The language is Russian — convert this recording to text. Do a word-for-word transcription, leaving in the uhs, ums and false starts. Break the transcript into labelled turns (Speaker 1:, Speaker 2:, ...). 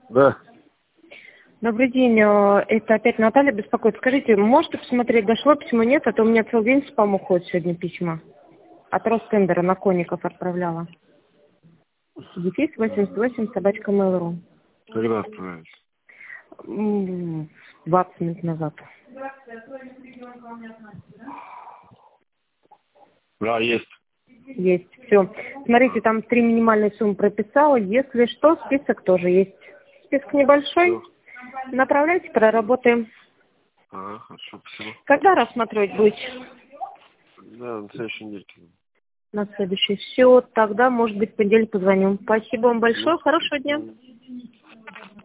Speaker 1: Да.
Speaker 2: Добрый день, э, это опять Наталья беспокоит. Скажите, можете посмотреть, дошло письмо, нет? А то у меня целый день в спам уходит сегодня письма. От Ростендера на Конников отправляла. Дефис восемьдесят восемь собачка mail.ru.
Speaker 1: Когда отправились?
Speaker 2: М, двадцать минут назад.
Speaker 1: Да, есть.
Speaker 2: Есть. Все. Смотрите, там три минимальные суммы прописала. Если что, список тоже есть. Список небольшой.
Speaker 1: Все.
Speaker 2: Направляйте, проработаем.
Speaker 1: Ага, хорошо, спасибо.
Speaker 2: Когда рассматривать будете?
Speaker 1: Да, на следующей неделе.
Speaker 2: На следующий. Все, тогда, может быть, в понедельник позвоню. Спасибо вам большое.
Speaker 1: Ну,
Speaker 2: Хорошего дня.
Speaker 1: ну,